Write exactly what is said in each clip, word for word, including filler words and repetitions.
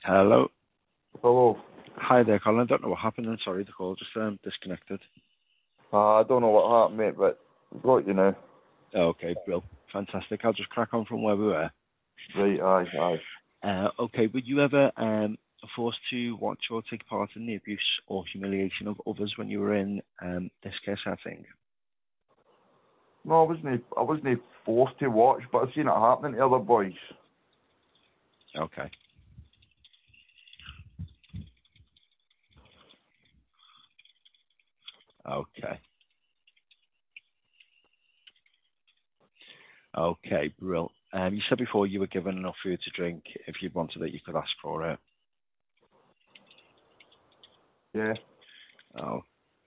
Hello. Hello. Hi there, Colin. I don't know what happened. I'm sorry, the call just um, disconnected. Uh, I don't know what happened, mate, but I've got you now. Okay, Bill. Fantastic. I'll just crack on from where we were. Right, aye, aye. Uh, okay, would you ever um, forced to watch or take part in the abuse or humiliation of others when you were in um, this care setting? No, I wasn't. I wasn't forced to watch, but I've seen it happening to other boys. Okay. Okay. Okay, Brill. Um, you said before you were given enough food to drink. If you wanted it, you could ask for it. Yeah. Oh.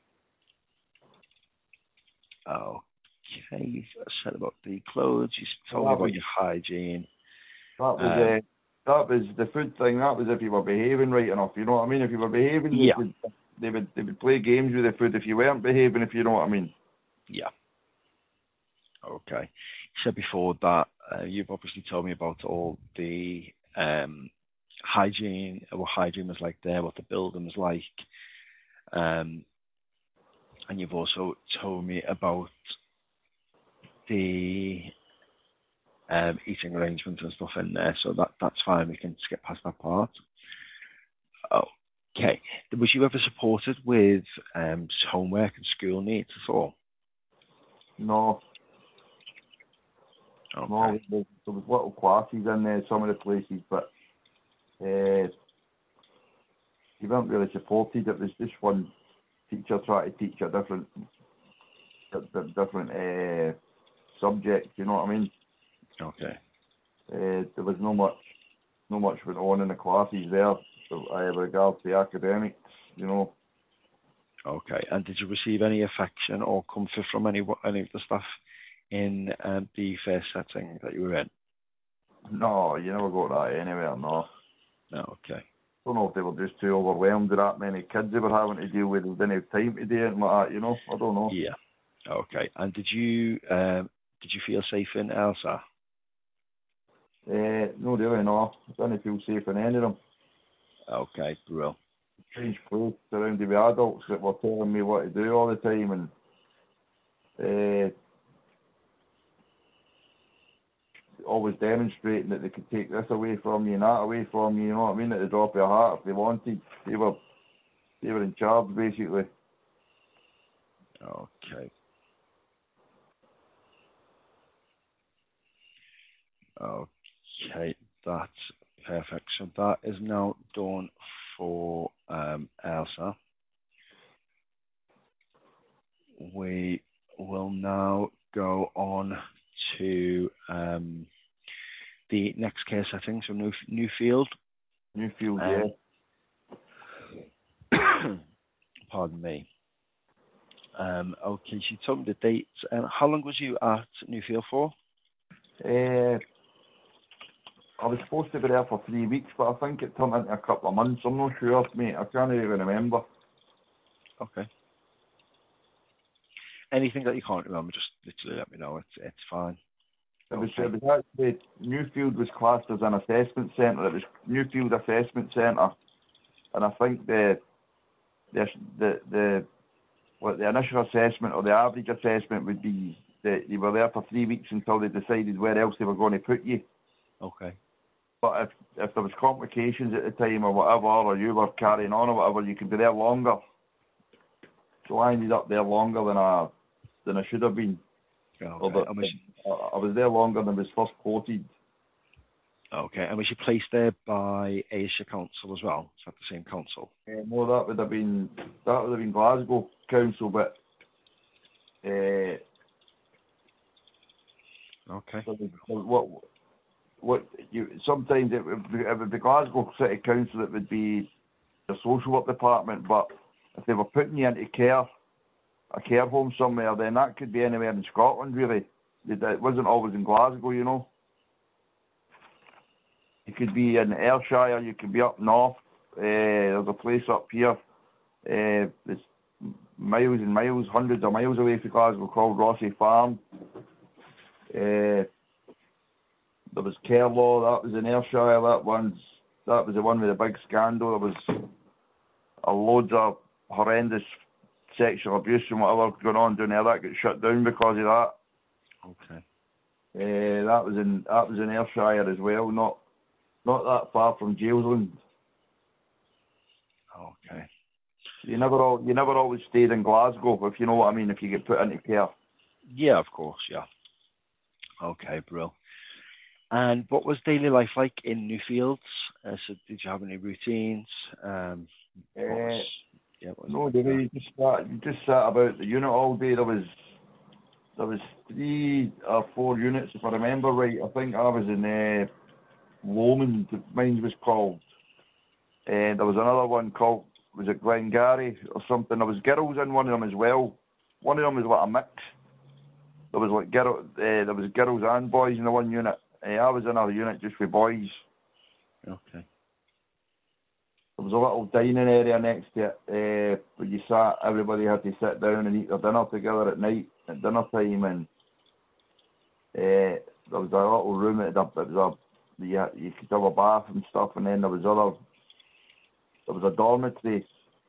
Okay. You said about the clothes. You told me Well, that about was your hygiene. that was Um, uh, that was the food thing. That was if you were behaving right enough. You know what I mean? If you were behaving, they yeah. would they would they would play games with the food. If you weren't behaving, if you know what I mean. Yeah. Okay. You said before that uh, you've obviously told me about all the um, hygiene, what hygiene was like there, what the building was like, um, and you've also told me about the um, eating arrangements and stuff in there. So that that's fine. We can skip past that part. Okay. Was you ever supported with um, homework and school needs at all? No, Okay. no. There, there was little classes in there, some of the places, but uh, you weren't really supported. It was just one teacher trying to teach a different, a different uh, subject. You know what I mean? Okay. Uh, there was no much, no much went on in the classes there. So I have regards to the academics, you know. Okay. And did you receive any affection or comfort from any any of the staff in um, the first setting that you were in? No, you never got that anywhere. No. No. Okay. Don't know if they were just too overwhelmed with that many kids they were having to deal with. They didn't have time to do it and like that, you know. I don't know. Yeah. Okay. And did you um, did you feel safe in Elsa? Uh, no, really, no. I didn't feel safe in any of them. Okay. Brill. Strange place surrounded with adults that were telling me what to do all the time and. Uh, always demonstrating that they could take this away from you and that away from you, you know what I mean, at the drop of a hat if they wanted. They were they were in charge basically. Okay. Okay. That's perfect. So that is now done for um, Elsa. We will now go on to um, the next care setting, so New Newfield. Newfield, Um, yeah. pardon me. Um, okay, she told me the dates. Um, how long was you at Newfield for? Uh, I was supposed to be there for three weeks, but I think it turned into a couple of months. I'm not sure, mate. I can't even remember. Okay. Anything that you can't remember, just literally let me know. It's it's fine. It was, Okay. it was actually, Newfield was classed as an assessment centre. It was Newfield Assessment Centre. And I think the, the, the, the, what the initial assessment or the average assessment would be that you were there for three weeks until they decided where else they were going to put you. Okay. But if if there was complications at the time or whatever, or you were carrying on or whatever, you could be there longer. So I ended up there longer than I than I should have been. Okay. Or the, And was I I was there longer than was first quoted. you, okay. And was you placed there by Ayrshire Council as well? Is that the same council? Uh, no, that would have been that would have been Glasgow Council, but uh, Okay. what what you sometimes it would, be, it would be Glasgow City Council. It would be the social work department, but if they were putting you into care, a care home somewhere, then that could be anywhere in Scotland, really. It wasn't always in Glasgow, you know. You could be in Ayrshire, you could be up north. Uh, there's a place up here. Uh, it's miles and miles, hundreds of miles away from Glasgow called Rossie Farm. Uh, there was Carelaw, that was in Ayrshire, that one's that was the one with the big scandal. There was a loads of horrendous sexual abuse and whatever going on down there. That got shut down because of that. Okay. Uh, that was in that was in Ayrshire as well, not not that far from Jailsland. Okay. You never all you never always stayed in Glasgow, if you know what I mean. If you get put into care. Yeah, of course. Yeah. Okay, bro. And what was daily life like in Newfields? Uh, so, did you have any routines? Um, what was, Uh, yeah, what was no, like the that? way you just sat, you just sat about the unit all day. There was there was three or four units, if I remember right. I think I was in uh, Lomond, mine was called. And there was another one called, was it Glengarry or something? There was girls in one of them as well. One of them was like a mix. There was like girl, uh, there was girls and boys in the one unit. Uh, I was in a unit just with boys. Okay. There was a little dining area next to it uh, where you sat. Everybody had to sit down and eat their dinner together at night at dinner time, and uh, there was a little room at the, it was a, you, you could have a bath and stuff, and then there was other. There was a dormitory,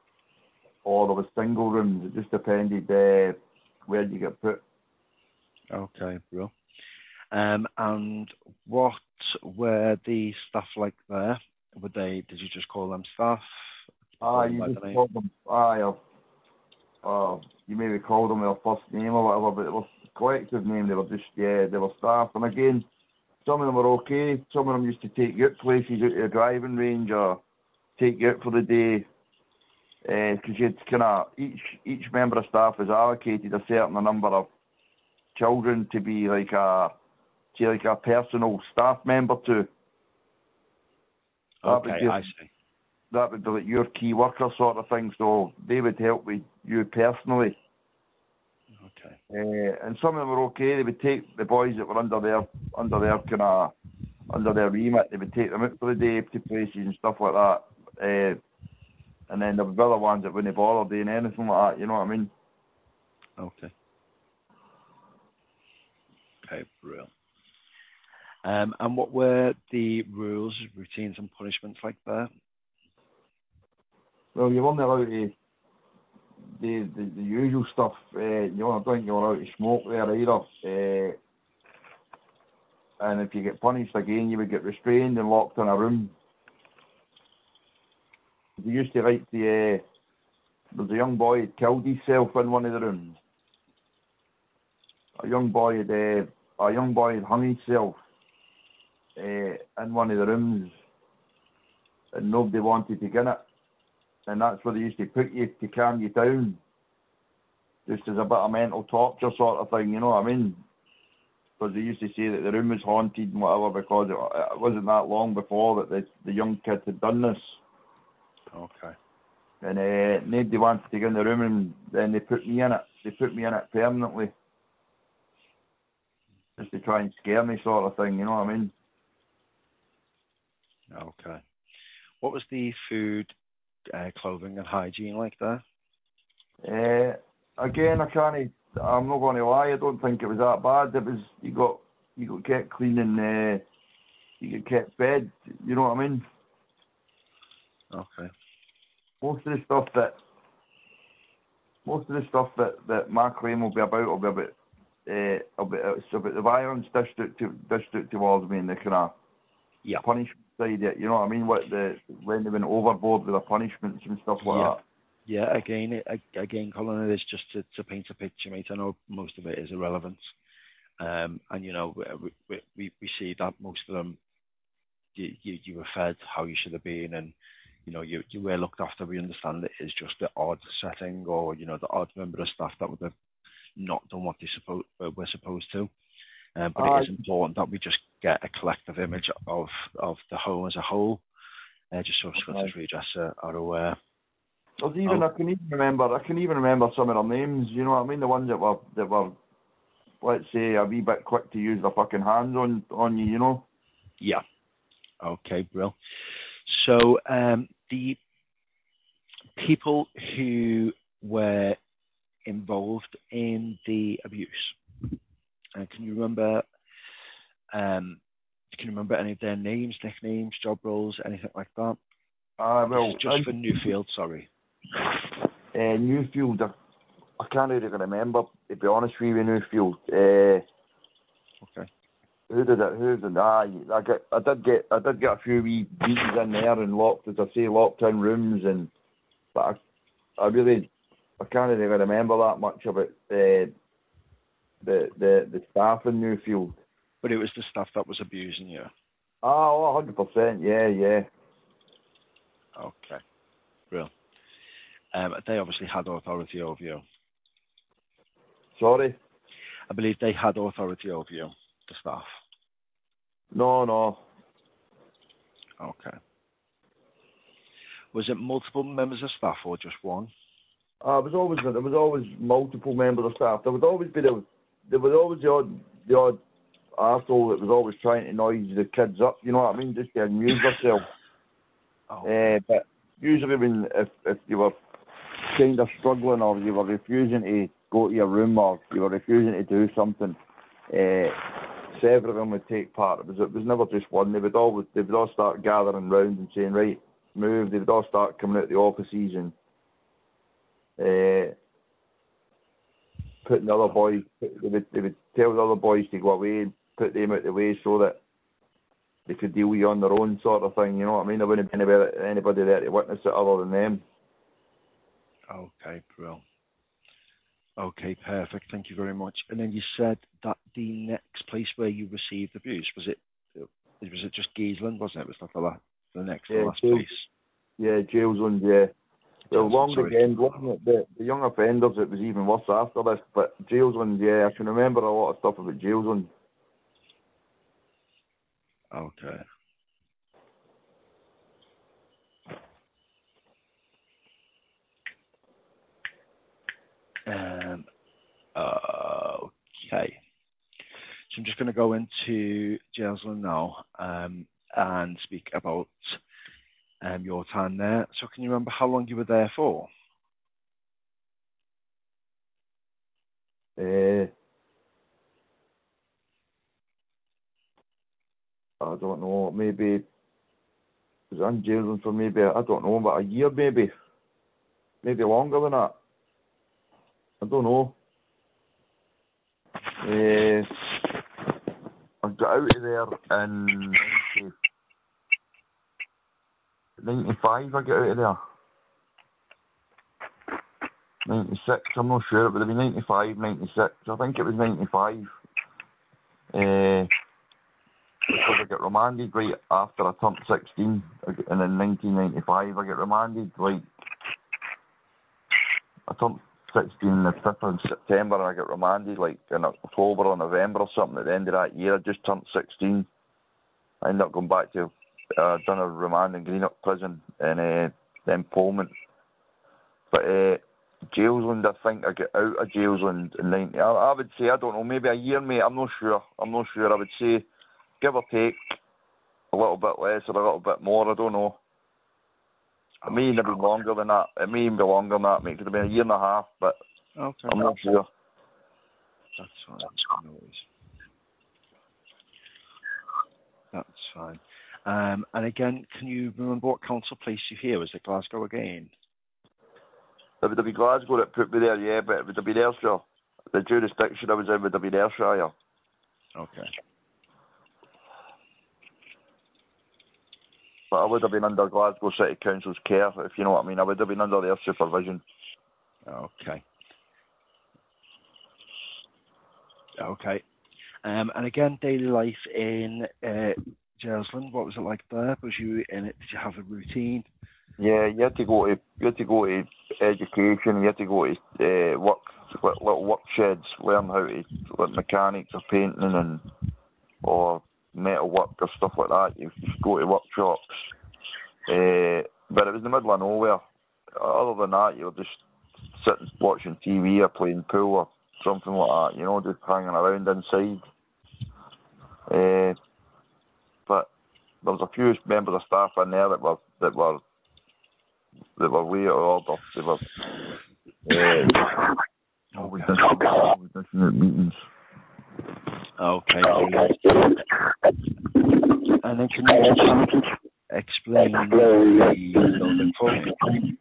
or there was single rooms. It just depended uh, where you get put. Okay, bro. Um, and what were the staff like there? Were they? Did you just call them staff? Ah, Call them you by just the name? call them. Ah, yeah. Uh, you maybe call them their first name or whatever, but it was a collective name. They were just yeah, they were staff. And again, some of them were okay. Some of them used to take you out places out to the driving range or take you out for the day. Because uh, you'd kind of each each member of staff is allocated a certain number of children to be like a to like a personal staff member to. That Okay, would be, I see. that would be like your key worker sort of thing. So they would help with you personally. Okay. Uh, and some of them were okay. They would take the boys that were under their under their kind of under their remit. They would take them out for the day to places and stuff like that. Uh, and then there were other ones that wouldn't bother doing anything like that. You know what I mean? Okay. Okay, brilliant. Um, and what were the rules, routines, and punishments like there? Well, you weren't allowed to the the, the usual stuff. Uh, you weren't think you were allowed to smoke there either. Uh, and if you get punished again, you would get restrained and locked in a room. They used to write the. Uh, there was a young boy had killed himself in one of the rooms. A young boy had uh, a young boy had hung himself uh, in one of the rooms, and nobody wanted to get it. And that's where they used to put you to calm you down, just as a bit of mental torture sort of thing. You know what I mean? Because they used to say that the room was haunted and whatever, because it, it wasn't that long before that the the young kid had done this. Okay. And uh, nobody wanted to get in the room, and then they put me in it. They put me in it permanently, just to try and scare me, sort of thing. You know what I mean? Okay. What was the food, uh, clothing, and hygiene like there? Uh, again, I can't. I'm not going to lie. I don't think it was that bad. It was you got you got kept clean and uh, you got kept fed. You know what I mean? Okay. Most of the stuff that most of the stuff that, that my claim will be about will be about uh, about, it's about the violence dished out to dished out towards me and the kind of Yeah. punishment side. It, you know what I mean? What the when they went overboard with the punishments and stuff like Yeah. that. Yeah, again, it, again, Colin, it is just to, to paint a picture, mate. I know most of it is irrelevant. Um, and, you know, we, we, we we see that most of them, you, you, you were fed how you should have been, and, you know, you, you were looked after. We understand it is just the odd setting, or, you know, the odd member of staff that would have not done what they supposed were supposed to. Um, but Uh, it is important that we just get a collective image of, of the home as a whole, uh, just so Scottish Redress uh, are aware. There's even Oh, I can even remember I can even remember some of their names. You know what I mean? The ones that were that were, let's say, a wee bit quick to use their fucking hands on on you. You know? yeah. Okay, Brill. So um, the people who were involved in the abuse, uh, can you remember um, Can you remember any of their names, nicknames, job roles, anything like that? Uh, well, just I, for Newfield, sorry. Uh, Newfield, I, I can't really remember, to be honest with you, Newfield. Uh, okay. Who did it? Who did I? I get. I did get. I did get a few wee beats in there and locked, as I say, locked in rooms, and but I, I really, I can't really remember that much about uh, the the the staff in Newfield. But it was the staff that was abusing you. Oh, one hundred percent. Yeah, yeah. Okay. Real. Um, they obviously had authority over you. Sorry. I believe they had authority over you, the staff. No, no. Okay. Was it multiple members of staff or just one? Uh, it was always there was always multiple members of staff. There would always be the there was always the odd the odd arsehole that was always trying to noise the kids up. You know what I mean? Just to amuse themselves. Oh. Uh, but usually when if if you were kind of struggling or you were refusing to go to your room or you were refusing to do something, uh, several of them would take part. It was it was never just one. They would always they would all start gathering round and saying, right, move. They would all start coming out the offices and uh, putting the other boys. They would they would tell the other boys to go away and put them out the way so that they could deal with you on their own, sort of thing. You know what I mean? There wouldn't be anybody, anybody there to witness it other than them. Okay, bro. Okay, perfect. Thank you very much. And then you said that the next place where you received abuse, was it was it just Giesland, wasn't it? Was that the, la- the next Yeah, the last jail, place? yeah, Jailsland, yeah. Well, long Sorry. again, wasn't it? The, the young offenders, it was even worse after this. But Jailsland, yeah, I can remember a lot of stuff about Jailsland. Okay. Um, uh, okay. So I'm just going to go into Jailsland now um, and speak about um, your time there. So can you remember how long you were there for? Uh, I don't know, maybe, was I in Jailsland for maybe, I don't know, about a year maybe. Maybe longer than that. I don't know. Uh, I got out of there in ninety-five, I got out of there. ninety-six, I'm not sure, it would have been ninety-five, ninety-six, I think it was ninety-five. Uh, because I got remanded right after I turned sixteen, and in nineteen ninety-five I got remanded, like, I turned sixteen on the fifth of September and I got remanded, like, in October or November or something at the end of that year. I just turned sixteen. I ended up going back to, uh, done a remand in Greenock Prison and uh, then Pullman. But, uh, Jailsland, I think I got out of Jailsland in ninety. I, I would say, I don't know, maybe a year, mate. I'm not sure. I'm not sure. I would say, give or take, a little bit less or a little bit more. I don't know. It may even be longer than that. It may even be longer than that, mate. It could have been a year and a half, but Okay. I'm not sure. That's fine. No worries. That's fine. Um, and again, can you remember what council placed you here? Was it Glasgow again? It would have been Glasgow that put me there, yeah, but it would have been Ayrshire. The jurisdiction I was in would have been Ayrshire. Okay. But I would have been under Glasgow City Council's care, if you know what I mean. I would have been under their supervision. Okay. Okay. Um, and again, daily life in uh, Jailsland, what was it like there? Was you in it? Did you have a routine? Yeah, you had to go to you had to go to education. You had to go to uh, work little work sheds, learn how to like mechanics or painting and or metal work or stuff like that. You just go to workshops. Uh, but it was in the middle of nowhere. Other than that, you were just sitting watching T V or playing pool or something like that. You know, just hanging around inside. Uh, but there was a few members of staff in there that were that were that were way out of order. They were uh, always, always, always missing at meetings. Okay. Brilliant. And then can you just explain the building for me?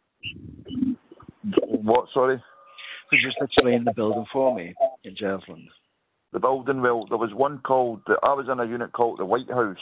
What, sorry? Could you just explain the building for me in Jelfland? The building, well, there was one called, I was in a unit called the White House.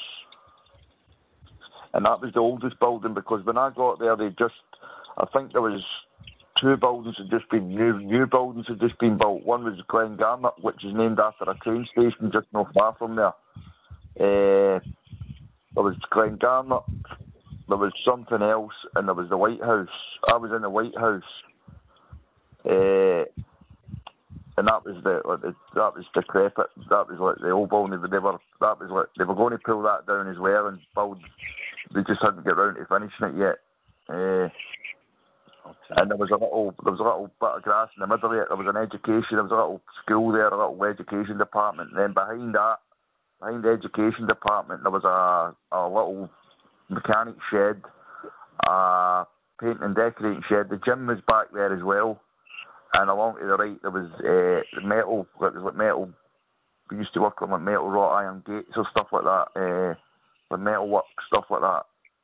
And that was the oldest building because when I got there, they just, I think there was two buildings had just been, new new buildings had just been built. One was Glengarnock, which is named after a train station just not far from there. Uh, there was Glengarnock, there was something else, and there was the White House. I was in the White House. Uh, and that was the, like, the that was decrepit. That was like the old building. They were that was like they were going to pull that down as well and build. They just hadn't got round to finishing it yet. Uh, okay. And there was a little there was a little bit of grass in the middle of it. There was an education. There was a little school there, a little education department. And then behind that, behind the education department, there was a a little mechanic shed, a paint and decorating shed. The gym was back there as well. And along to the right there was uh, metal, it was like metal, we used to work on like metal wrought iron gates or stuff like that, uh, like metal work, stuff like that.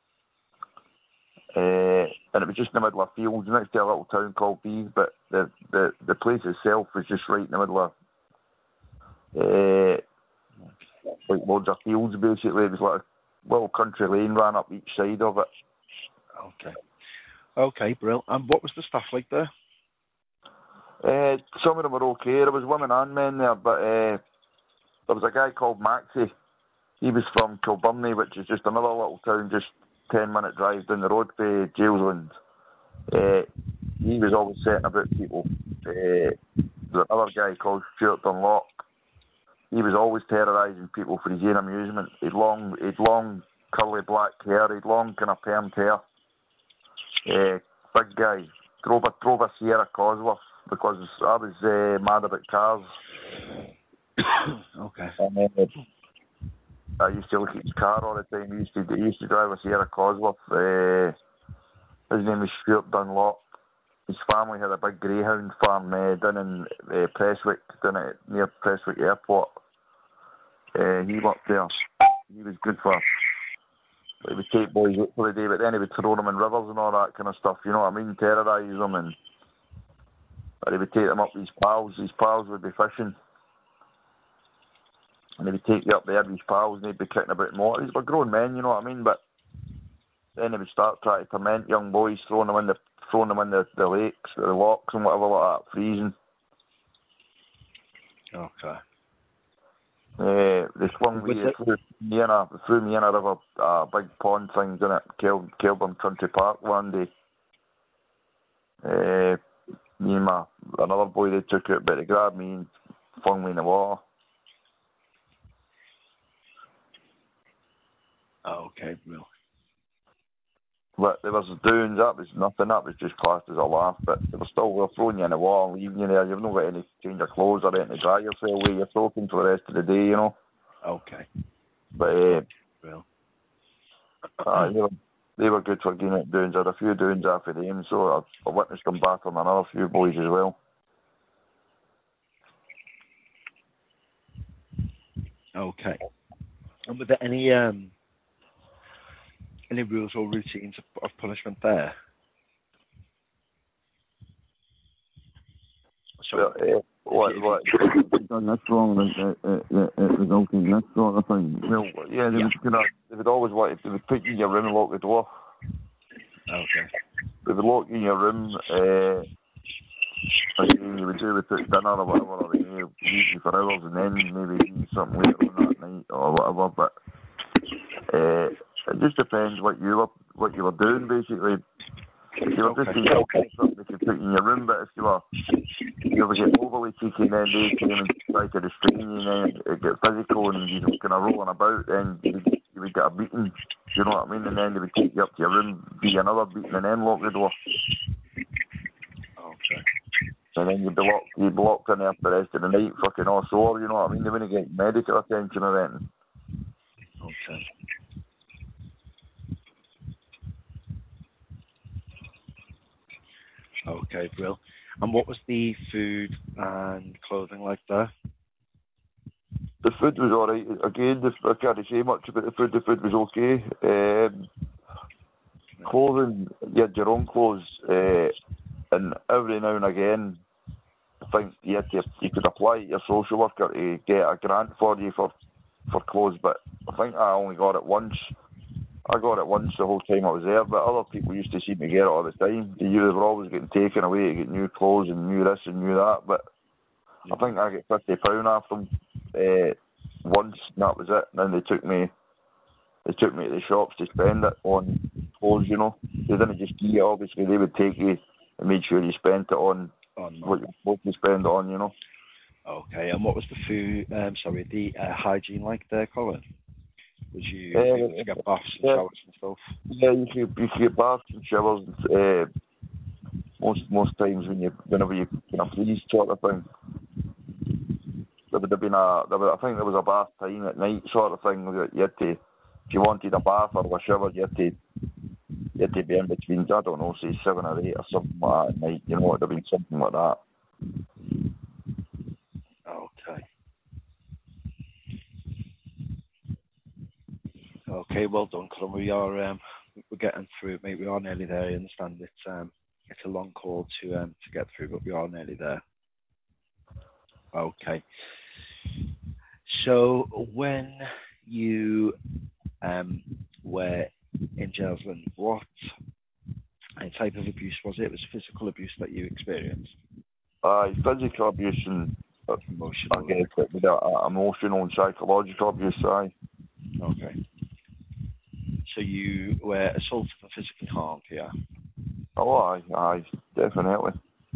Uh, and it was just in the middle of fields, next to a little town called Bees, but the, the, the place itself was just right in the middle of, uh, like loads of fields basically. It was like a little country lane ran up each side of it. Okay. Okay, brilliant. And what was the stuff like there? Uh, some of them were okay. There was women and men there, but uh, there was a guy called Maxie. He was from Kilbirnie, which is just another little town, just ten minute drive down the road to Jalesland. Uh, he was always setting about people. Uh, there's another guy called Stuart Dunlop. He was always terrorising people for his own amusement. He'd long, he'd long curly black hair. He'd long kind of permed hair. Uh, big guy. Drove a, drove a Sierra Cosworth. Because I was uh, mad about cars. Okay. And uh, I used to look at his car all the time. He used to, he used to drive a Sierra Cosworth. Uh, his name was Stuart Dunlop. His family had a big greyhound farm uh, down in uh, Prestwick, down at, near Prestwick Airport. Uh, he worked there. He was good for. He would take boys out for the day, but then he would throw them in rivers and all that kind of stuff. You know what I mean? Terrorise them and. Or he would take them up with his pals. His pals would be fishing. And he would take you up there with his pals and they'd be kicking about more. These were grown men, you know what I mean? But then he would start trying to torment young boys, throwing them in the throwing them in the, the lakes, the locks and whatever like that, freezing. Okay. Uh, they swung me through me in a through me in a river, uh, big pond things in it, Kel, Kelburn Country Park one day. Uh, Me and my, another boy, they took it, but they grabbed me and flung me in the water. Oh, okay, real. But there was dunes, that was nothing, that was just classed as a laugh, but they were still, they were throwing you in the water and leaving you there. You've not got any change of clothes or anything to dry yourself with, you're soaking for the rest of the day, you know. Okay. But, uh, real. uh, they, were, they were good for getting at dunes. I had a few dunes after them, so I, I witnessed them back on another few boys as well. Okay. And were there any um any rules or routines of, of punishment there? So, well, uh, what, what? Done this wrong, it, it, it, it resulted in this sort of thing. Well, yeah, they, yeah. Would, you know, they would always want, they would put you in your room and lock the door. Okay. They would lock you in your room, uh, and you would do with dinner or whatever, or they would leave you for hours and then maybe eat something later on that night or whatever, but uh, it just depends what you were what you were doing basically. If you were okay. just being something they could put in your room, but if you were you ever get overly cheeky and then they came and tried to restrain you and then it get physical and you were kind of rolling about, then you would, you would get a beating, you know what I mean, and then they would take you up to your room, be another beating and then lock the door. Okay. And then you'd be locked, you'd be locked in there for the rest of the night, fucking all sore, you know what I mean? They wouldn't get medical attention or anything. Okay. Okay, Brill. And what was the food and clothing like there? the food was all right. Again, the, I can't say much about the food. The food was okay. Um, clothing, you had your own clothes, uh, and every now and again, I think you had to, you could apply to your social worker to get a grant for you for for clothes. But I think I only got it once. I got it once the whole time I was there, but other people used to see me get it all the time. They were always getting taken away to get new clothes and new this and new that. But I think I get fifty pound off them uh, once, and that was it. And then they took me, they took me to the shops to spend it on clothes. You know, they didn't just give you. Obviously, they would take you and make sure you spent it on On what you're supposed to spend it on. You know. Okay, and what was the food? Um, sorry, the uh, hygiene like there, Colin? Was you Uh, able to get baths and yeah, showers and stuff? yeah, you could, you could get baths and showers. Uh, most most times when you whenever you kind of freeze sort of thing. There would have been a, there was, I think there was a bath time at night sort of thing. That you had to, if you wanted a bath or a shower, you had to, you had to be in between, I don't know, say seven or eight or something like that at night. You know, it would have been something like that. Okay. Okay, well done, Colin. We are um, we're getting through it, mate. We are nearly there. I understand it's um, it's a long call to um, to get through, but we are nearly there. Okay. So when you um, were in Jelslin, what type of abuse was it? It was physical abuse that you experienced? Uh, physical abuse and, uh, Emotional. I guess, it was uh, emotional and psychological abuse, aye. Okay. So you were assaulted and physically harmed, yeah? Oh, aye, aye, definitely.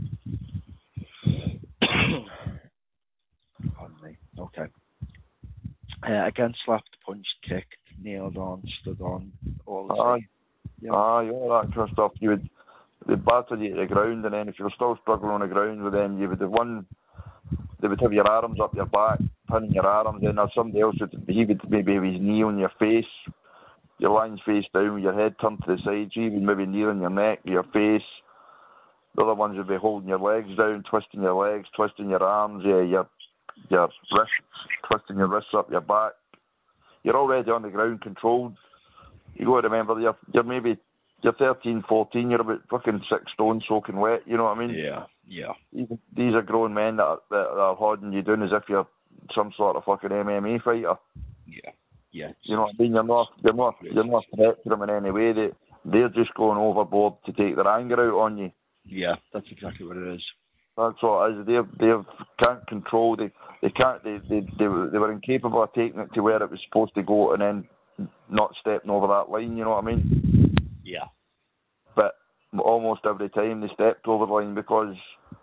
Pardon me. Okay. Uh, again, slapped, punched, kicked, kneeled on, stood on, all the Aye, same. Yep. aye, all that kind of stuff. You would, they'd batter you to the ground, and then if you were still struggling on the ground with them, you would have one, they would have your arms up your back, pinning your arms in, or somebody else would, he would maybe have his knee on your face, your lying face down with your head turned to the side, he would maybe knee on your neck, your face. The other ones would be holding your legs down, twisting your legs, twisting your arms, yeah, your your wrists, twisting your wrists up your back. You're already on the ground, controlled. You got to remember, you're you're maybe you're thirteen, fourteen, you're about fucking six stone, soaking wet. You know what I mean? Yeah, yeah. These, these are grown men that are, that are holding you down as if you're some sort of fucking M M A fighter. Yeah, yeah. You know what I mean? You're not, you're not, you're not a threat to them in any way. They, they're just going overboard to take their anger out on you. Yeah, that's exactly what it is. That's what it is. They they can't control. They they can't. They they they were, they were incapable of taking it to where it was supposed to go, and then not stepping over that line. You know what I mean? Yeah. But almost every time they stepped over the line, because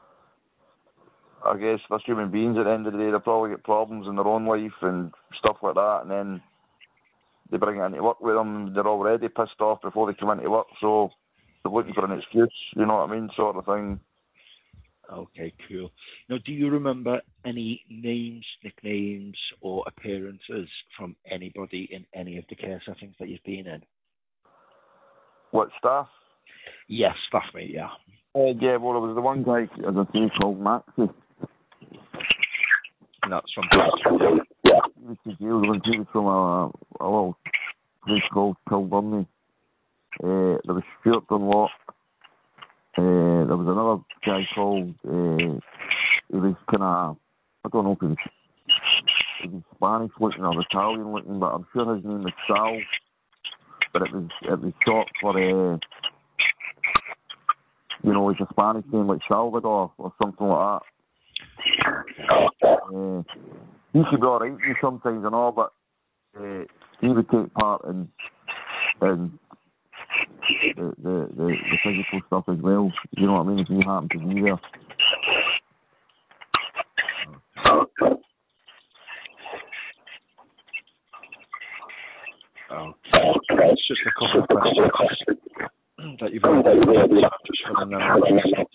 I guess they're human beings at the end of the day. They probably get problems in their own life and stuff like that, and then they bring it into work with them. They're already pissed off before they come into work, so they're looking for an excuse. You know what I mean? Sort of thing. Okay, cool. Now, do you remember any names, nicknames, or appearances from anybody in any of the care settings that you've been in? What, staff? Yes, staff mate, yeah. Uh, yeah, well, there was the one guy, as I say, called Maxie. And that's from... Yeah. He was to jail when he was from a, a little place called Kilburney. Uh, there was Stuart Dunlop. Uh, there was another guy called, uh, he was kind of, I don't know if he was, he was Spanish looking or Italian looking, but I'm sure his name was Sal. But it was, it was short for, uh, you know, it's a Spanish name like Salvador or something like that. Uh, he could be alright with me sometimes and all, but uh, he would take part in, in the, the, the, the physical stuff as well. You know what I mean? If he happened to be there. Okay. It's just a couple of questions that you've already answered. Just running them out.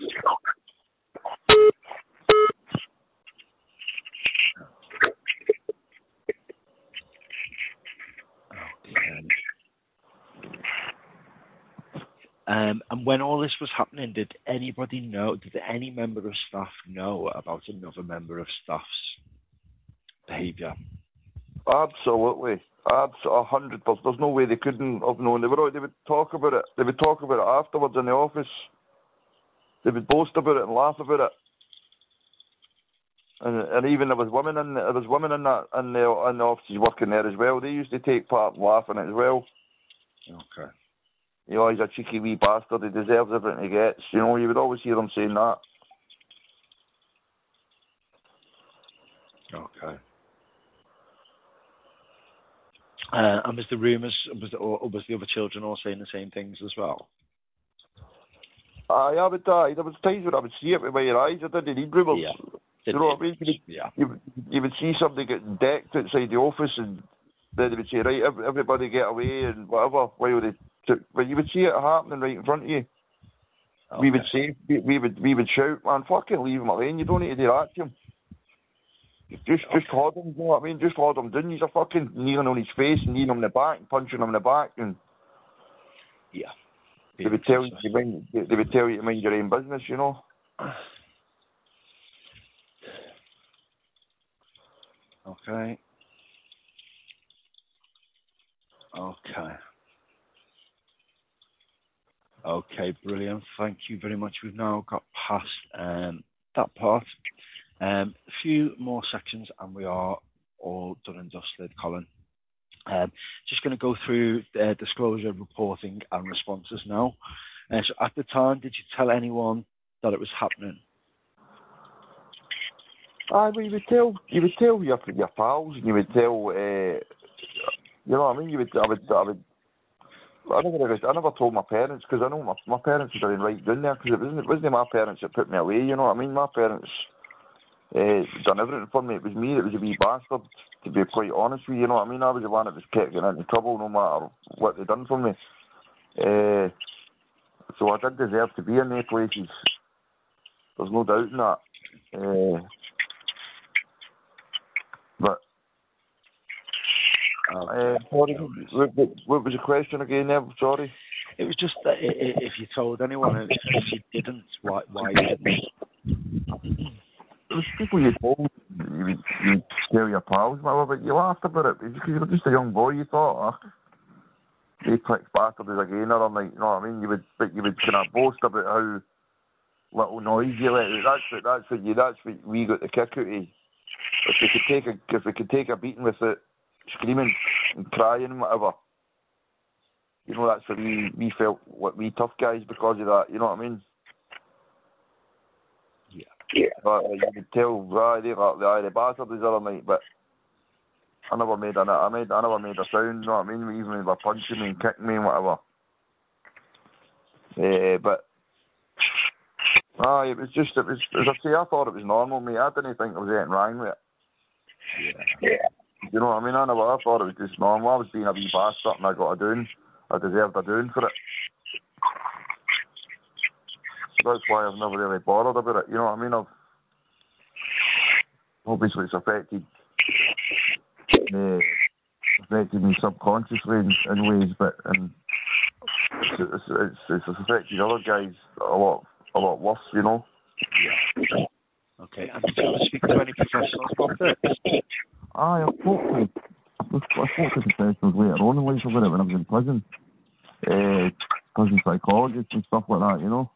Okay. Um, and when all this was happening, did anybody know, did any member of staff know about another member of staff's behaviour? Absolutely. Absolutely. A hundred percent. There's no way they couldn't have known. They were. They would talk about it. They would talk about it afterwards in the office. They would boast about it and laugh about it. And, and even there was women in there was women in that in the in the offices working there as well. They used to take part and laugh in it as well. Okay. You know, he's a cheeky wee bastard. He deserves everything he gets. You know, you would always hear them saying that. Okay. Uh, and was the rumours, was the, or was the other children all saying the same things as well? Aye, I would. Uh, there was times when I would see it with my eyes. I didn't need rumours. Yeah. You know what I mean? You would, yeah. you, you would see somebody getting decked outside the office, and then they would say, "Right, everybody get away," and whatever. While they took, but you would see it happening right in front of you. Okay. We would say, we, we would, we would shout, "Man, fucking leave him alone! You don't need to do that to him. Just, okay. just hold him. You know what I mean? Just hold him down. He's a fucking kneeling on his face and kneeling him in the back, and punching him in the back, and yeah." They would tell you to mind, they would tell you to mind your own business, you know. Okay. Okay. Okay, brilliant. Thank you very much. We've now got past um, that part. Um, a few more sections, and we are all done and dusted, Colin. Um, just going to go through uh, disclosure, reporting, and responses now. Uh, so, at the time, did you tell anyone that it was happening? Ah, well, you would tell, you would tell your your pals, and you would tell, uh, you know what I mean. You would, I would, I would. I never, I never told my parents because I know my my parents were right down there because it wasn't, it wasn't my parents that put me away. You know what I mean? My parents uh, done everything for me. It was me that was a wee bastard. To be quite honest with you, you know what I mean? I was the one that was kept getting into trouble no matter what they done for me. Uh, so I did deserve to be in their places. There's no doubt in that. Uh, but uh, sorry, what, what was the question again there? Sorry. It was just that if you told anyone, and if you didn't, why why you didn't? It was people you told, you would, you would tell your pals, whatever, but you laughed about it because you were just a young boy. You thought, oh, they prick bastard is a gainer, or like, you know what I mean? You would, but you would kind of boast about how little noise you let out. That's what, that's what you, that's what we got the kick out of. If we could take a, if we could take a beating with it, screaming and crying and whatever, you know, that's what we, we felt, what we tough guys because of that. You know what I mean? Yeah. Yeah. But uh, you could tell, ah, they got the, the bastard the other night, but I never made a, I made, I never made a sound. You know what I mean? Even when they were punching me and kicking me and whatever. Uh, but ah, it was just, it was, as I say, I thought it was normal, mate. I didn't think there was anything wrong with it. Yeah. Yeah. You know what I mean? I never, I thought it was just normal. I was being a wee bastard and I got a doing. I deserved a doing for it. That's why I've never really bothered about it. You know what I mean? I've obviously it's affected, uh, affected me subconsciously in, in ways, but and it's, it's, it's, it's affected other guys a lot, a lot worse. You know. Yeah. Okay. And did you ever speak to any professionals about this? Aye, I spoke to, I spoke to professionals later on in life about it when I was in prison. Uh, prison psychologists and stuff like that. You know.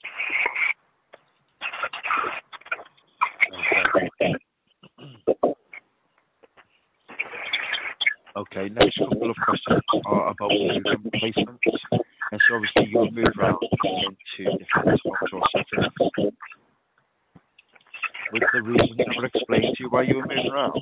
Okay, next couple of questions are about moving placements. And so obviously you'll move around into different hospital settings. Was the reason ever explained to you why you were moving around?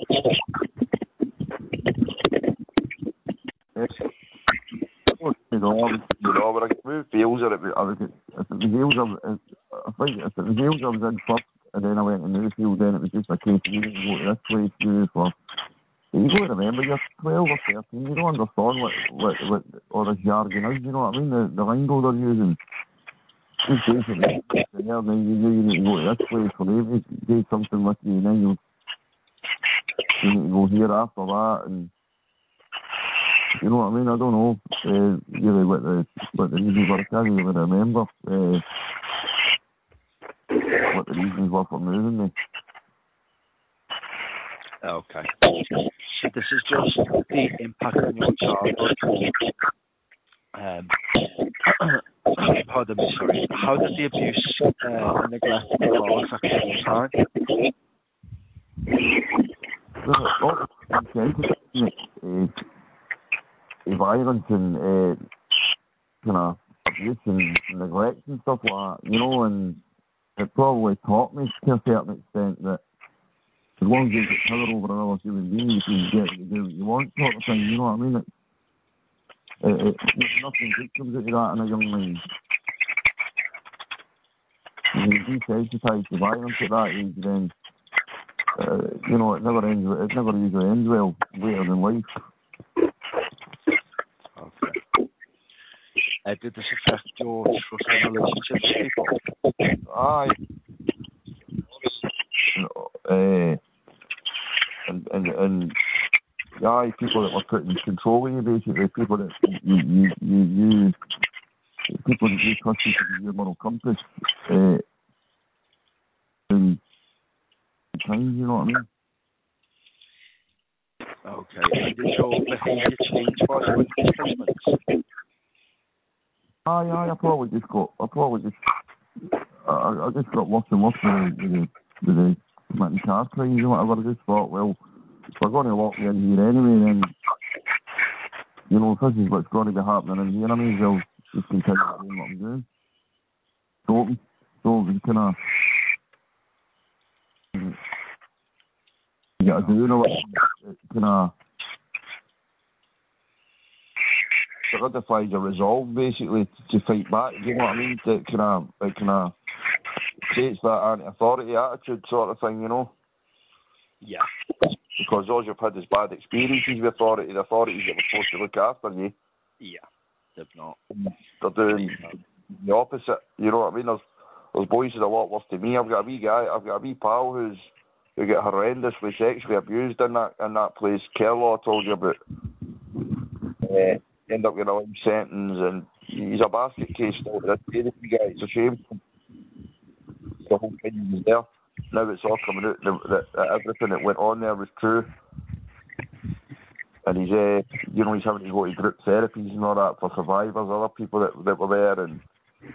Yes. You know, I was, you know, when I moved Wales, or it was, I was, if it was Wales, I, was, I think if it was Wales, I was in first, and then I went to Newfield, then it was just a case of you need to go to this place, you for. You got to remember, you're twelve or thirteen, you don't understand what, what, what all this jargon is, you know what I mean? The, the lingo they're using. Just basically, yeah, then you, you need to go to this place for them to do something with you, and then you, you need to go here after that, and you know what I mean? I don't know uh, really what the, what the reasons were. I can't even remember uh, what the reasons were for moving me. Okay. this is just the impact on your childhood. Um, pardon me, sorry. How did the abuse uh, and neglect all affect your time? Well, uh, violence and uh, kind of abuse and neglect and stuff like that, you know, and it probably taught me to a certain extent that as long as you get power over another human being, you can get to do what you want, sort of thing, you know what I mean? It, it, it, nothing good comes out of that in a young mind. When you desensitise to violence at that age, then, uh, you know, it never ends, it never usually ends well later in life. Okay. Uh, did this affect your trust and relationships with people? Aye. Uh, and, and, and, aye, people that were put in control of you, basically, people that you, you, you, you people that you trusted to be your moral compass, uh, in times, you know what I mean? Okay. And did your behaviour change while you were in these placements? Aye, aye, I probably just got, I probably just, I, I just got lost and lost with the, with the, with the committing car crimes and whatever. I just thought, well, if we're going to lock me in here anyway, then, you know, if this is what's going to be happening in here, I may as well just continue doing what I'm doing. So, so we kind of, you got to do, you know, what, kind of, solidifies a resolve, basically, to fight back, you know what I mean? That kind of, it kind of creates that anti-authority attitude sort of thing, you know? Yeah. Because all you've had is bad experiences with authority, the authorities that were supposed to look after you. Yeah, they've not. They're doing the opposite, you know what I mean? There's, there's boys that are a lot worse than me. I've got a wee guy, I've got a wee pal who's, who got horrendously sexually abused in that in that place, Kerlaw, I told you about. Uh, end up getting a life sentence, and he's a basket case still. This guy, it's a shame. The whole thing was there. Now it's all coming out that, that everything that went on there was true. And he's, uh, you know, he's having to go to group therapies and all that for survivors, other people that that were there. And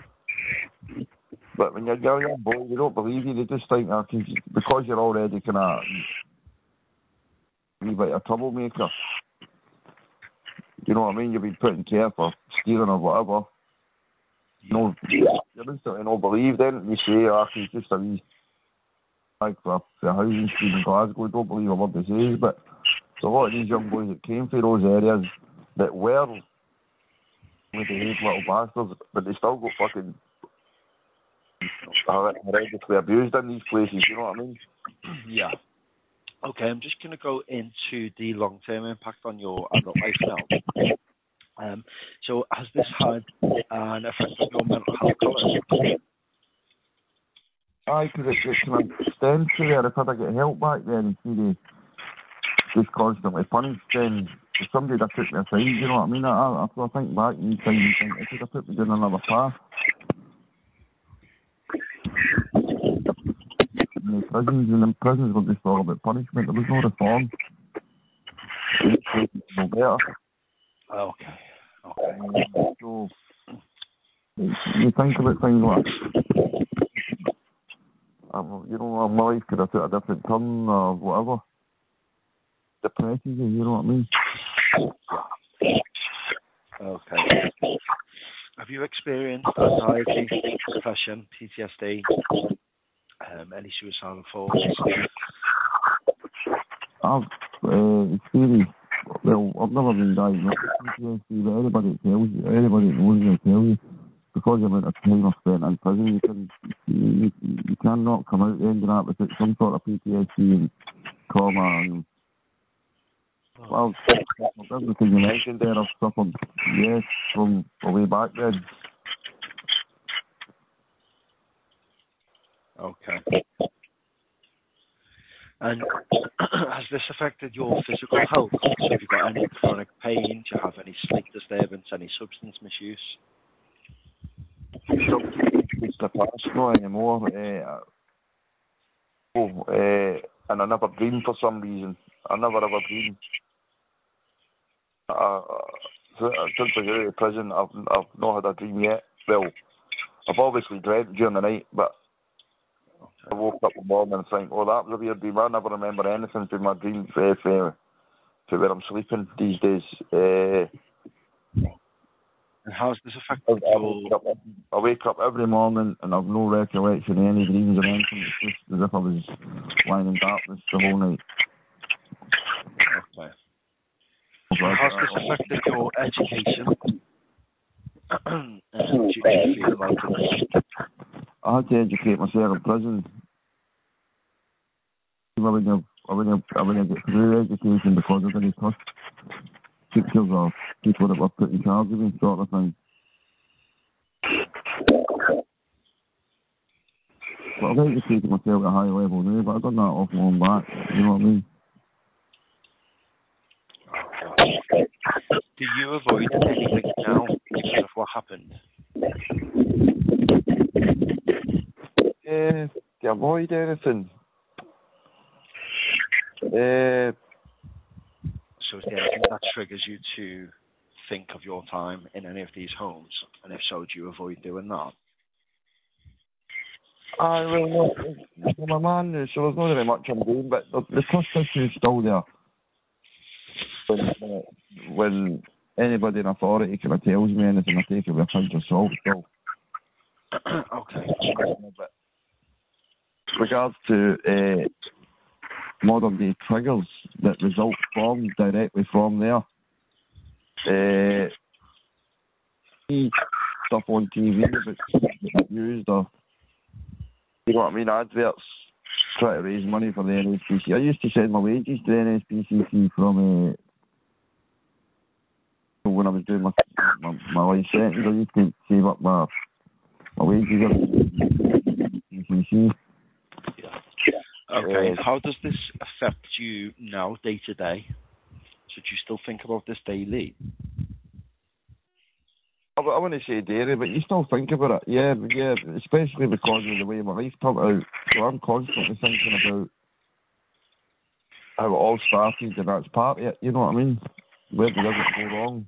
but when you're a young boy, they don't believe you. They just think, oh, because you're already kind of a wee bit of a troublemaker. You know what I mean? You've been put in care for stealing or whatever. No, you're instantly not believed in. You say, oh, he's just a wee like for the housing scheme in Glasgow. Don't believe a word they say. But there's a lot of these young boys that came from those areas that were behaved little bastards, but they still got fucking horrendously abused in these places. You know what I mean? Yeah. Okay, I'm just going to go into the long-term impact on your adult life now. Um, so has this had an effect on your mental health, Colin? Aye, because it, it kind of stems to there. If I get help back then, see they just constantly punished, then if somebody that took me aside, you know what I mean? I, after I think back and time you think, I could have put me down another path. In the prisons, and in prisons were just all about punishment. There was no reform. No better. Okay. Okay. So, you think about things like, um, you know, my life could have took a different turn or whatever. Depresses you, you know what I mean? Okay. Have you experienced anxiety, depression, P T S D, um, any suicidal thoughts? I've uh, experienced, well, I've never been diagnosed with P T S D, but anybody that tells you, anybody that knows will tell you, because of the amount of time I've spent in prison, you can you, you cannot come out the end of that without some sort of P T S D and trauma and well, everything you mentioned there, I've suffered, yes, from way back then. Okay. And has this affected your physical health? So have you got any chronic pain? Do you have any sleep disturbance? Any substance misuse? It's the past, not anymore. Uh, oh, uh, and I never dreamed for some reason. I never ever dreamed. Uh, since I got out of prison, I've I've not had a dream yet. Well, I've obviously dreamt during the night, but I woke up in the morning and think, oh, that was a weird dream. I never remember anything from my dream uh, for, for where I'm sleeping these days. Uh, And how does this affect I, I, your... wake up, I wake up every morning and I've no recollection of any dreams or anything. It's just as if I was lying in darkness the whole night. Okay. How has this affected your education? And do you feel about it? I had to educate myself in prison. I wouldn't have, I wouldn't have, I wouldn't have get through education because of any trust teachers or people that were put in charge of me, sort of thing. But I've educated myself at a high level now, but I've done that off long back, you know what I mean? Do you avoid anything now because of what happened? Uh, to avoid anything? Uh, So is there anything that triggers you to think of your time in any of these homes? And if so, do you avoid doing that? I will not. I'm a man now, so there's not very much I'm doing, but the, the trust issue is still there. When, when anybody in authority kind of tells me anything, I take it with a pinch of salt still. Okay. But with regards to uh, modern day triggers that result from directly from there, uh, see stuff on T V that's used or, you know what I mean, adverts try to raise money for the N S P C. I used to send my wages to the N S P C C from uh, when I was doing my my, my life sentence. I used to save up my my wages at the N S P C C. Okay. Uh, How does this affect you now, day to day? So do you still think about this daily? I, I wouldn't say daily, but you still think about it. Yeah, but yeah, especially because of the way my life turned out. So I'm constantly thinking about how it all started, and that's part of it. You know what I mean? Where did everything go wrong?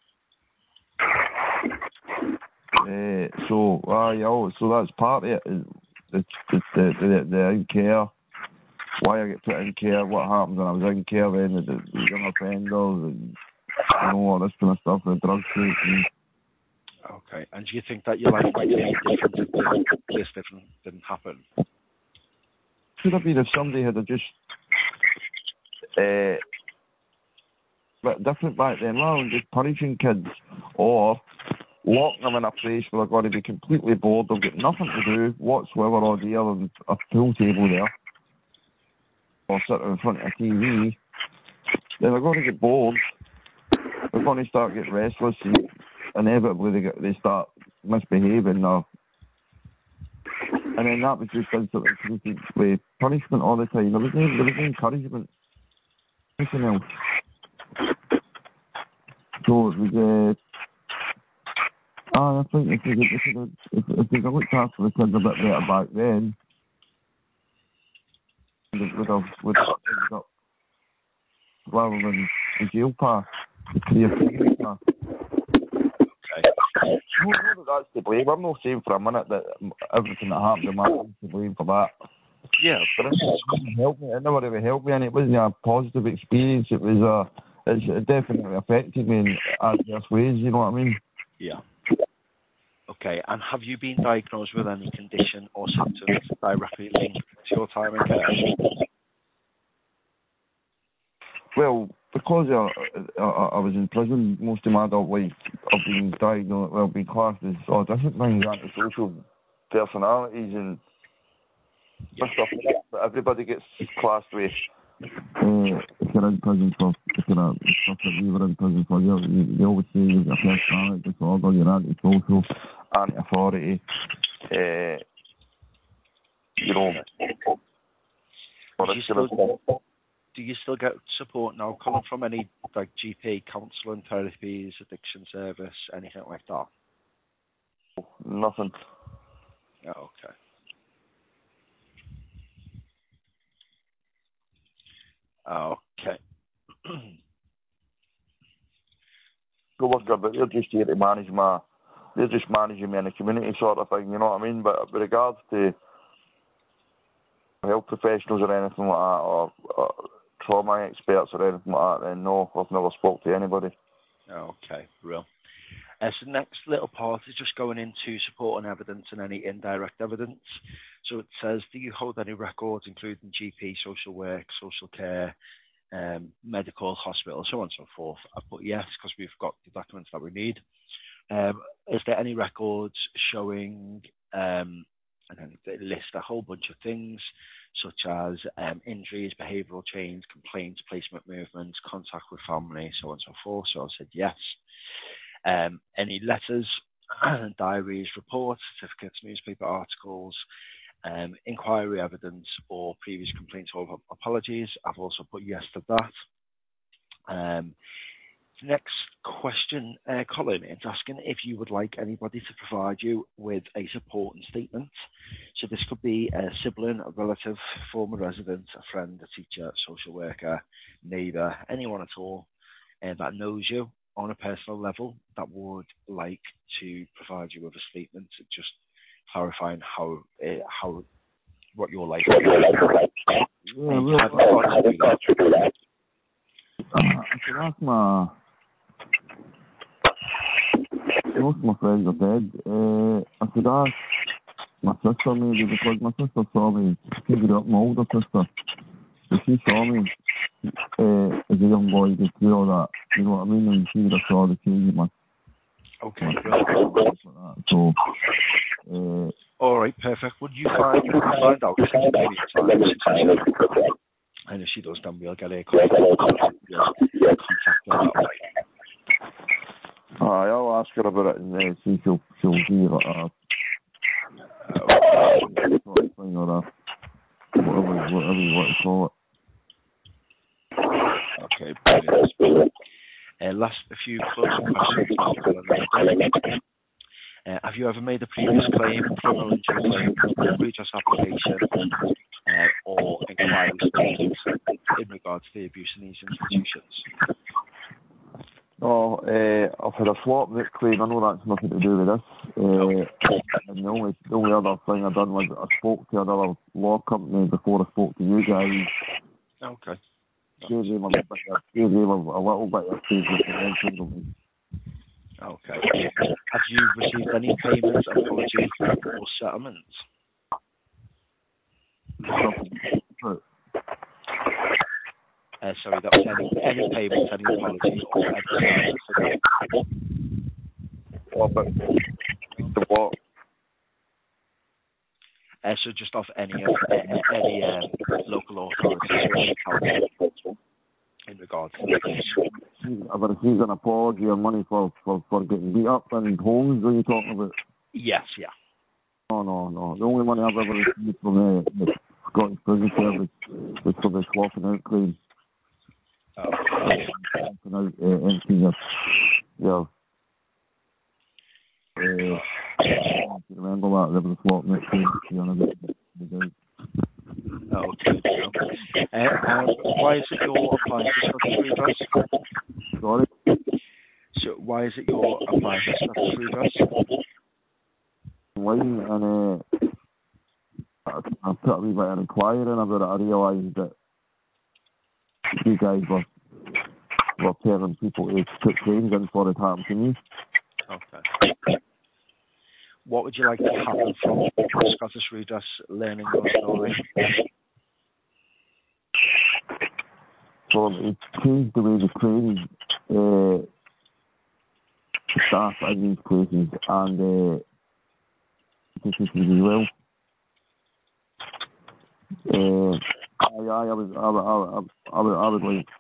Uh, so, uh, yeah, so that's part of it. The the the, the, the in care, why I get put in care, what happened when I was in care, then the, the, the young offenders, and you know all this kind of stuff, the drug taking. Okay. And do you think that your life might be any different if this didn't, didn't happen? Could have been if somebody had just uh, but different back then, rather than just punishing kids or locking them in a place where they're going to be completely bored, they've got nothing to do whatsoever or the other than a pool table there or sitting in front of a T V, then they're going to get bored, they're going to start getting restless, and inevitably they get, they start misbehaving or and then that was just instantly treated with punishment all the time. There was no, there was no encouragement. Nothing else. So it was, uh, uh, I think if they if they if, if they looked after the kids a bit better back then, they would have would have ended up rather than the jail path, the career path. Okay. No, no, that's to blame. I'm not saying for a minute that everything that happened in my life is to blame for that. Yeah. But it didn't help me. It never really helped me, and it wasn't a positive experience. It was a, it's, it definitely affected me in adverse ways. You know what I mean? Yeah. Okay. And have you been diagnosed with any condition or symptoms directly linked to your time in care? Well, because I, I, I was in prison most of my adult life, I've been diagnosed, well, been classed as all different things, antisocial personalities and Yeah. stuff like that. But everybody gets classed with. Uh, if you're in prison for if you're a, stuff that we were in prison for, you, you, you always say you've got a personality disorder, you're antisocial, anti-authority, uh, you know. Do you, still, do you still get support now, Colin, from any like G P, counselling, therapies, addiction service, anything like that? Nothing. Oh, okay. Okay. co-worker, but they're just here to manage my, they're just managing me in the community sort of thing, you know what I mean? But with regards to health professionals or anything like that, or, or trauma experts or anything like that, then no, I've never spoke to anybody. Okay, real. Uh, so the next little part is just going into support and evidence and any indirect evidence. So it says, do you hold any records, including G P, social work, social care, um, medical, hospital, so on and so forth? I put yes, because we've got the documents that we need. Um, is there any records showing, um, and then they list a whole bunch of things, such as um, injuries, behavioural change, complaints, placement movements, contact with family, so on and so forth. So I said yes. Um, any letters, diaries, reports, certificates, newspaper articles, um, inquiry evidence, or previous complaints or apologies. I've also put yes to that. Um, next question, uh, Colin, it's asking if you would like anybody to provide you with a supporting statement. So this could be a sibling, a relative, former resident, a friend, a teacher, social worker, neighbour, anyone at all uh, that knows you on a personal level that would like to provide you with a statement, just clarifying how uh, how what your life is like. Yeah, well, I've got to do that. I could ask my most of my friends are dead. Uh, I could ask my sister maybe, because my sister saw me. She grew up, my older sister. So she saw me uh, as a young boy, just do all that. You know what I mean? And she would have saw the change in my. Okay. My so. Uh, all right, perfect. Would you find you can find out and if she does, then we'll get a contact. Yeah, contact her that way. Aye, I'll ask her about it and then see she'll she'll do like a sort of thing or a whatever whatever you want to call it. Okay, brilliant. Uh, last a few closing questions. Uh, have you ever made a previous claim, criminal injury claim, redress application, uh, or inquiry statement in regards to the abuse in these institutions? Oh, uh, I've had a swap that claim. I know that's nothing to do with this. Uh, okay. And the only, the only other thing I done was I spoke to another law company before I spoke to you guys. Okay. Gave them a, bit of, gave them a, a little bit of information. Okay. Have you received any payments, apologies, or settlements? Uh, sorry, that was any, any payments, any apologies, or any settlements? What about the what? Uh, so just off any of any, any um, local authorities or any council in regards to this. I've received an apology or money for, for, for getting beat up in homes, are you talking about? Yes, yeah. No, no, no. The only money I've ever received from uh, the Scottish Prison Service was for the swapping out claim. Oh. Swapping out uh, emptying your, your uh, I remember that, there was a swapping out claim to be honest with you. Oh, okay. Uh, um, why is it you're applying for Scottish redress? Sorry? So why is it you're applying for Scottish redress? Online and uh, I, I put a wee bit of inquiry in about it. I realised that you guys were were telling people to put claims in for it happened to me. Okay. What would you like to happen from Scottish redress learning your story? So it changed the way the claims uh, staff in these places and uh, statistics as well. Uh, I, I, I was, I, I, I, I, was, I was like,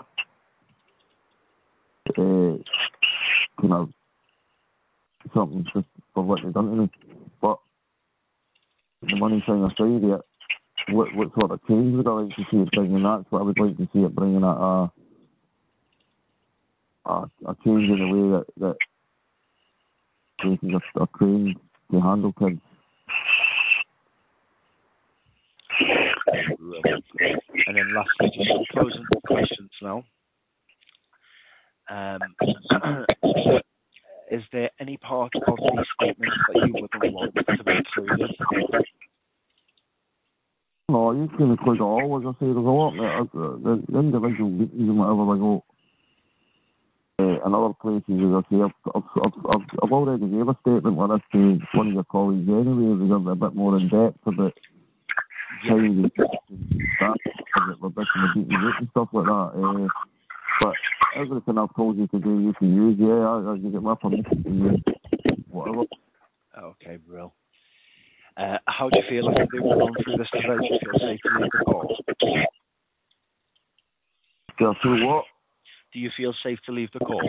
uh, you know, something just for what they've done to me. But the money thing aside, it, what, what sort of change would I like to see it bringing? That's what I would like to see it bringing a, a, a, a change in the way that, that places are, are trained to handle kids. And then lastly, just some closing questions now. Um, Is there any part of the statement that you wouldn't want to be included? No, you can include all. As I say, there's a lot. Uh, the, the individual meetings and whatever I go. Uh, in other places, as I say, I've, I've, I've, I've already gave a statement like this to one of your colleagues anyway. It was a, a bit more in depth about how the staff were booking the meetings and stuff like that. Uh, but everything I've told you to do, you can use. Yeah, I, I, you get my permission to use whatever. Okay, bro. Uh, how do you feel after we've gone through this today? Do you feel safe to leave the call? Do I feel what? Do you feel safe to leave the call?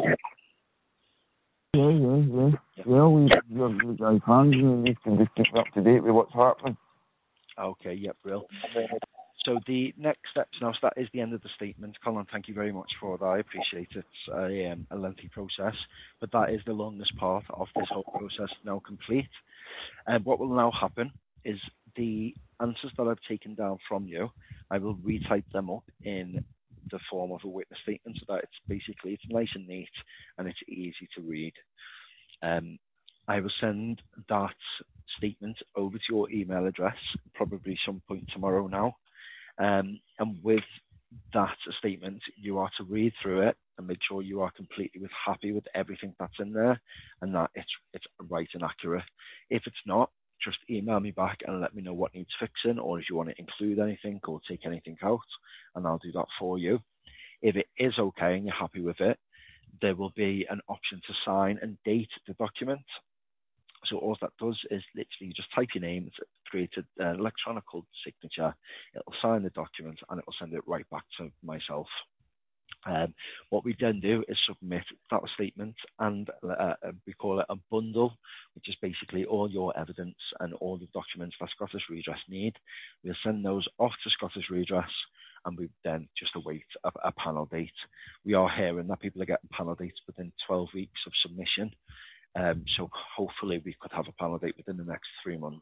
Yeah, yeah, yeah. Yeah, yeah we, you guys hands and you can just keep me up to date with what's happening. Okay, yeah, Brill. So the next steps now, so that is the end of the statement. Colin, thank you very much for that. I appreciate it. It's a, um, a lengthy process, but that is the longest part of this whole process now complete. And what will now happen is the answers that I've taken down from you, I will retype them up in the form of a witness statement so that it's basically, it's nice and neat and it's easy to read. Um, I will send that statement over to your email address, probably some point tomorrow now. Um, and with that statement, you are to read through it and make sure you are completely with happy with everything that's in there and that it's it's right and accurate. If it's not, just email me back and let me know what needs fixing, or if you want to include anything or take anything out, and I'll do that for you. If it is okay and you're happy with it, there will be an option to sign and date the document. So all that does is literally you just type your name, it's created an electronic signature, it'll sign the document and it will send it right back to myself. Um, what we then do is submit that statement and uh, we call it a bundle, which is basically all your evidence and all the documents that Scottish Redress need. We'll send those off to Scottish Redress and we then just await a, a panel date. We are hearing that people are getting panel dates within twelve weeks of submission. Um, so hopefully we could have a panel date within the next three months.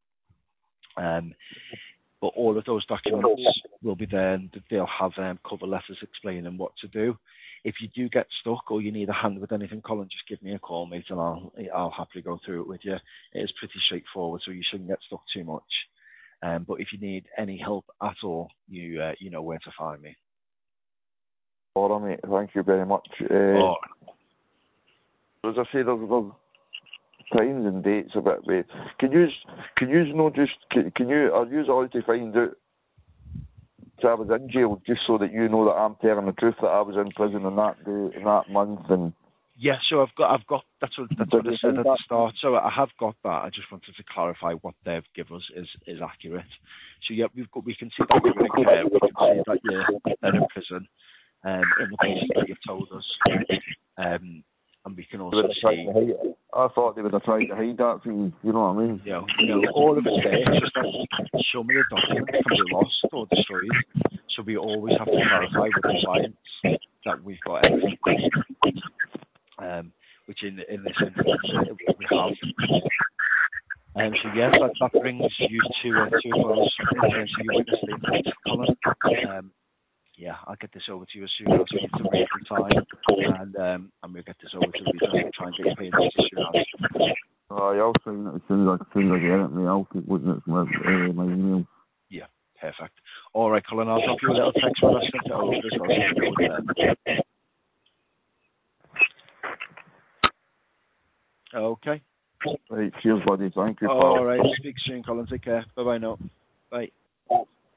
Um, but all of those documents will be there and they'll have um, cover letters explaining what to do. If you do get stuck or you need a hand with anything, Colin, just give me a call, mate, and I'll, I'll happily go through it with you. It is pretty straightforward, so you shouldn't get stuck too much. Um, but if you need any help at all, you uh, you know where to find me. All right, mate. Thank you very much. Uh, oh. As I say, there's, there's times and dates a bit weird. Can you can you know just can, can you are you allowed to find out if I was in jail just so that you know that I'm telling the truth, that I was in prison on that day, in that month, and yeah, so I've got, I've got, that's what, that's what I said at the start. So I have got that. I just wanted to clarify what they've given us is, is accurate. So yeah, we've got, we can see that you're in care. We can see that you're, they're in prison, um, in the places that you've told us. Um, and we can also see. I thought they would have tried to hide that thing, you know what I mean? You know, you know, all of it's there. It's just that some of the documents can be lost or destroyed. So we always have to clarify with the clients that we've got everything. Um, which in in this instance uh, we have. Um, so yes, that, that brings you to uh, to a close in terms of your witness statement, Colin. Um, yeah, I'll get this over to you as soon as we get to read the time, and um, and we'll get this over to you and try and get you paid as soon as. Oh, yeah, I'll sign it as soon as I, as soon as I get it, mate. I'll keep looking at my, uh, my email. Yeah, perfect. All right, Colin, I'll drop you a little text when I send it over as well. So you know it's there. Okay. Right, cheers, buddy. Thank you. All right. Speak soon, Colin. Take care. Bye bye now. Bye.